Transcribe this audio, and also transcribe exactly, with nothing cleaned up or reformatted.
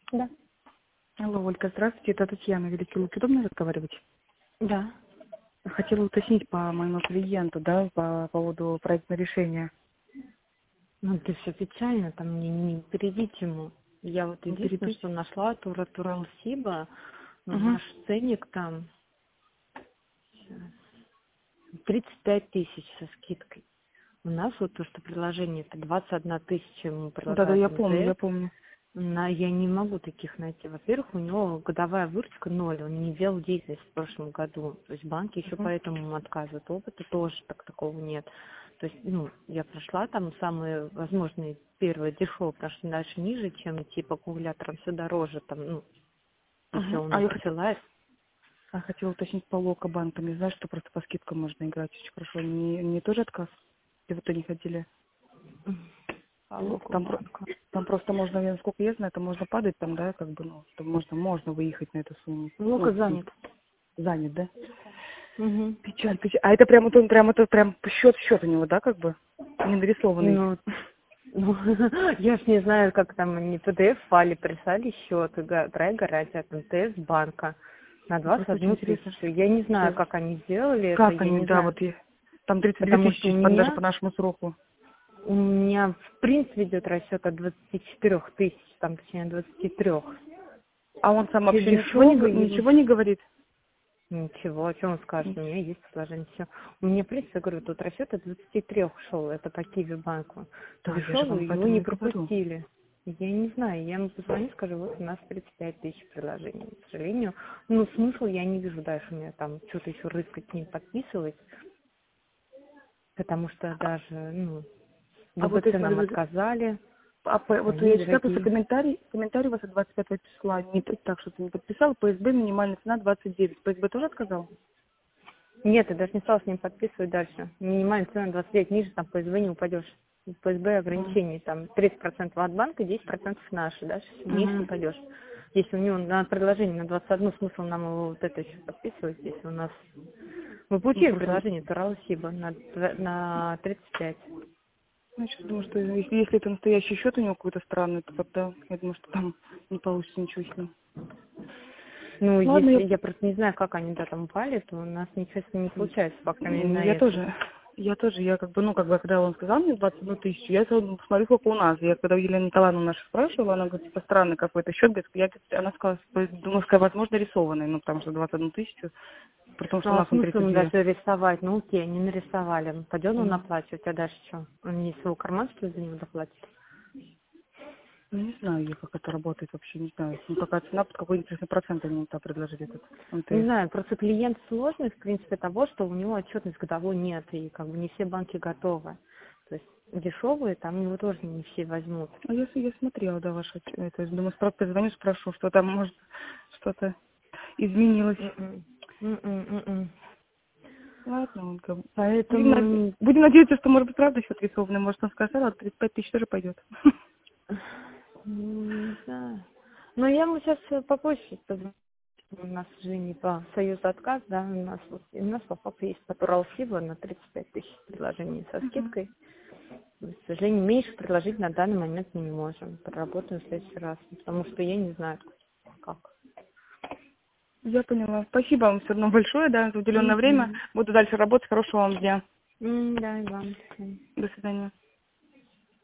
Да. Алло, Ольга, здравствуйте, это Татьяна, Великий Лук. Удобно разговаривать? Да. Хотела уточнить по моему клиенту, да, по поводу проектного решения. Ну, это все печально, там не, не перейдите ему. Я вот Не единственное, перебить? что нашла, Тура Туралсиба, но Угу. наш ценник там тридцать пять тысяч со скидкой. У нас вот то, что приложение, это двадцать одна тысяча ему Да-да, предлагает я помню, я МТС. помню. На, я не могу таких найти. Во-первых, у него годовая выручка ноль, он не вел деятельность в прошлом году. То есть банки еще Угу. поэтому ему отказывают. Опыта тоже так такого нет. То есть, ну, я прошла там самые возможные первые дешевые, потому что дальше ниже, чем типа аккумулятором все дороже, там, ну, и все Угу. он А не я хотела, посылает. а хотела уточнить по локо-банкам. Я знаю, что просто по скидкам можно играть очень хорошо. Не, не тоже отказ? Или вы то не хотели? Алоку Там, про- банка. там просто можно, я, насколько я знаю, это можно падать там, да, как бы, ну, что можно, можно выехать на эту сумму. Ну, Лока в смысле, занят. занят, да? Угу. Печаль, печаль. А это прям, вот он прям, это прям счет, счет у него, да, как бы? Не нарисованный. Ну, ну, я ж не знаю, как там они пи ди эф-файле прислали счет, проект гарантия от МТС банка на Ну, двадцать просто очень одну интересно. тысячу. Я не То знаю, есть, как они сделали это, как я они, не да, знаю. вот и там тридцать две Потому что у тысячи, по- даже меня, по нашему сроку. у меня в принципе идет расчет от двадцати четырёх тысяч, там, точнее, двадцати трёх. А он сам Все вообще ничего не, г- дешевые, ничего не говорит? ничего, о чем он скажет, у Нич- меня есть предложение, все. У меня, в принципе, я говорю, тут расчет от двадцати трёх шел, это по Киви банку. Да, я же вам Дешевый, его поэтому не и говорю. пропустили. Я не знаю, я ему позвоню, скажу, вот у нас тридцать пять тысяч приложений. К сожалению, ну, смысл я не вижу дальше у меня там что-то еще рыскать с ним подписывать, потому что даже, ну, А вот я ВБЦ нам смотрю, отказали, а по- вот они я читаю просто дорогие. комментарий, комментарий у вас от двадцать пятого числа, не т- так, что ты не подписал, ПСБ минимальная цена двадцать девять. ПСБ тоже отказал? Нет, я даже не стала с ним подписывать дальше. Минимальная цена двадцать девять, ниже там по СБ не упадешь. По СБ ограничений, там тридцать процентов от банка, десять процентов наши, дальше ниже не Угу. пойдешь. Если у него на предложение на двадцать одну, смысл нам его вот это еще подписывать, если у нас... Мы Ну, получили просто, предложение Турала Сиба на, дв- на тридцать пять. ну, я сейчас думаю, что если, если это настоящий счет у него какой-то странный, то тогда я думаю, что там не получится ничего с ним. Ну, Ладно, я, если я просто не знаю, как они да, там упали, то у нас ничего с ним не получается, по крайней мере, ну, на я этом. тоже, я тоже, я как бы, ну, как бы, когда он сказал мне двадцать одну тысячу, я сразу посмотрю, сколько у нас. Я когда у Елены Николаевны наша спрашивала, она говорит, типа, странный какой-то счет, говорит, я, говорит, она сказала, что, думаю, сказала, возможно, рисованный, ну, потому что двадцать одну тысячу, при том, что Ну, у а нас он смысл тридцать ему две. даже рисовать? Ну, окей, они нарисовали. Пойдет он Ну, оплачивать, а дальше что? Он не из своего кармана, что ли, за него доплатит? ну, не знаю я, как это работает вообще, не знаю. Ну, какая цена, под какой интересный процент они там предложили этот Не МТС. знаю, просто клиент сложный, в принципе, того, что у него отчетность годовой нет, и как бы не все банки готовы. То есть дешевые там его тоже не все возьмут. А я, я смотрела, да, ваши, это, думаю, справ- позвоню, спрошу, что там, может, что-то изменилось. М-м. М-м, м-м. Ладно, Ольга. Будем, наде- Поэтому, будем надеяться, что, может быть, правда счет рисованный. Может, он сказал, а тридцать пять тысяч тоже пойдет. м, не знаю. Но я ему сейчас по почте позвоню. У нас уже не по союзу отказ, да, у нас, вот- у нас по факту есть Патурал Сиба на тридцать пять тысяч предложений со Мгм. скидкой. К сожалению, меньше предложить на данный момент мы не можем. Проработаем в следующий раз, потому что я не знаю, как. Я поняла. Спасибо вам все равно большое, да, за уделенное время. Мгм. Буду дальше работать. Хорошего вам дня. М, Да, и вам. До свидания. До свидания.